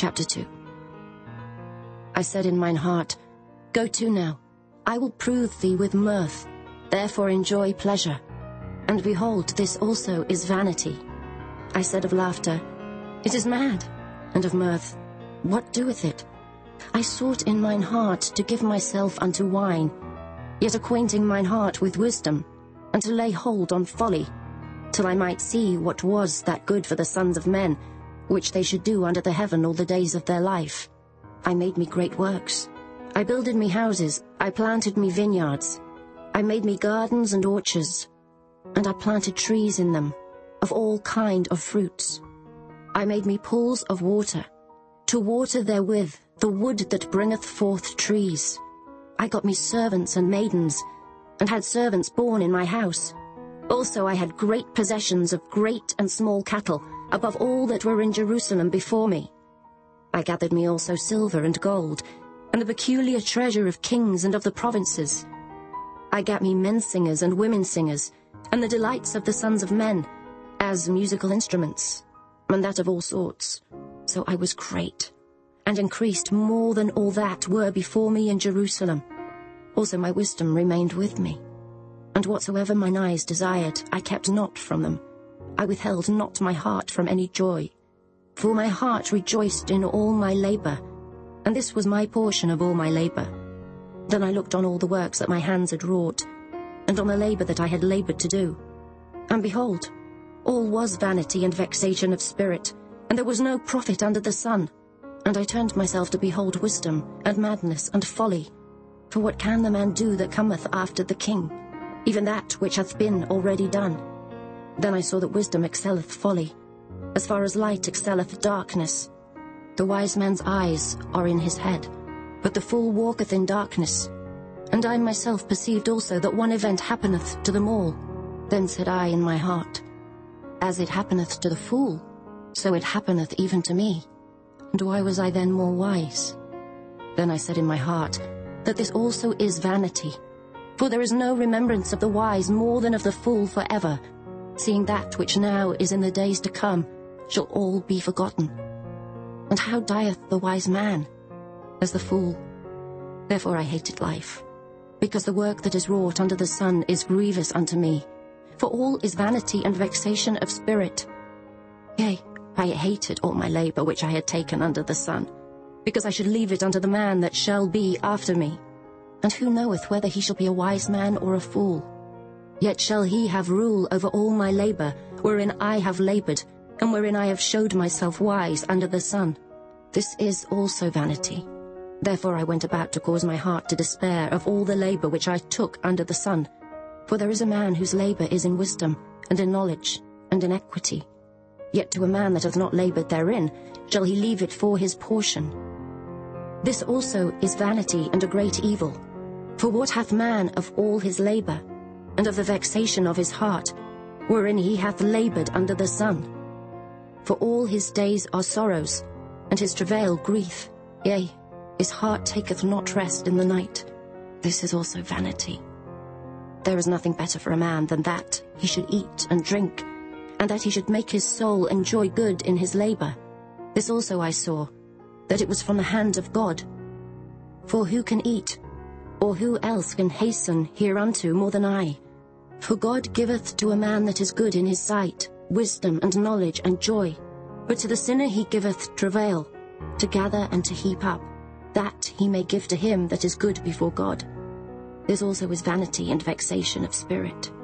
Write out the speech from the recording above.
Chapter 2. I said in mine heart, Go to now, I will prove thee with mirth, therefore enjoy pleasure. And behold, this also is vanity. I said of laughter, It is mad, and of mirth, what doeth it? I sought in mine heart to give myself unto wine, yet acquainting mine heart with wisdom, and to lay hold on folly, till I might see what was that good for the sons of men, which they should do under the heaven all the days of their life. I made me great works. I builded me houses, I planted me vineyards. I made me gardens and orchards, and I planted trees in them, of all kind of fruits. I made me pools of water, to water therewith the wood that bringeth forth trees. I got me servants and maidens, and had servants born in my house. Also I had great possessions of great and small cattle, above all that were in Jerusalem before me. I gathered me also silver and gold, and the peculiar treasure of kings and of the provinces. I gat me men singers and women singers, and the delights of the sons of men, as musical instruments, and that of all sorts. So I was great, and increased more than all that were before me in Jerusalem. Also my wisdom remained with me. And whatsoever mine eyes desired, I kept not from them. I withheld not my heart from any joy. For my heart rejoiced in all my labor, and this was my portion of all my labor. Then I looked on all the works that my hands had wrought, and on the labor that I had labored to do. And behold, all was vanity and vexation of spirit, and there was no profit under the sun. And I turned myself to behold wisdom, and madness, and folly. For what can the man do that cometh after the king? Even that which hath been already done. Then I saw that wisdom excelleth folly, as far as light excelleth darkness. The wise man's eyes are in his head, but the fool walketh in darkness. And I myself perceived also that one event happeneth to them all. Then said I in my heart, As it happeneth to the fool, so it happeneth even to me. And why was I then more wise? Then I said in my heart, that this also is vanity. For there is no remembrance of the wise more than of the fool forever, seeing that which now is in the days to come shall all be forgotten. And how dieth the wise man? As the fool. Therefore I hated life, because the work that is wrought under the sun is grievous unto me. For all is vanity and vexation of spirit. Yea, I hated all my labor which I had taken under the sun, because I should leave it unto the man that shall be after me. And who knoweth whether he shall be a wise man or a fool? Yet shall he have rule over all my labor, wherein I have labored, and wherein I have showed myself wise under the sun. This is also vanity. Therefore I went about to cause my heart to despair of all the labor which I took under the sun. For there is a man whose labor is in wisdom, and in knowledge, and in equity. Yet to a man that hath not labored therein shall he leave it for his portion. This also is vanity and a great evil. For what hath man of all his labor, and of the vexation of his heart, wherein he hath labored under the sun? For all his days are sorrows, and his travail grief. Yea, his heart taketh not rest in the night. This is also vanity. There is nothing better for a man than that he should eat and drink, and that he should make his soul enjoy good in his labor. This also I saw, that it was from the hand of God. For who can eat, or who else can hasten hereunto more than I? For God giveth to a man that is good in his sight wisdom and knowledge and joy. But to the sinner he giveth travail, to gather and to heap up, that he may give to him that is good before God. This also is vanity and vexation of spirit.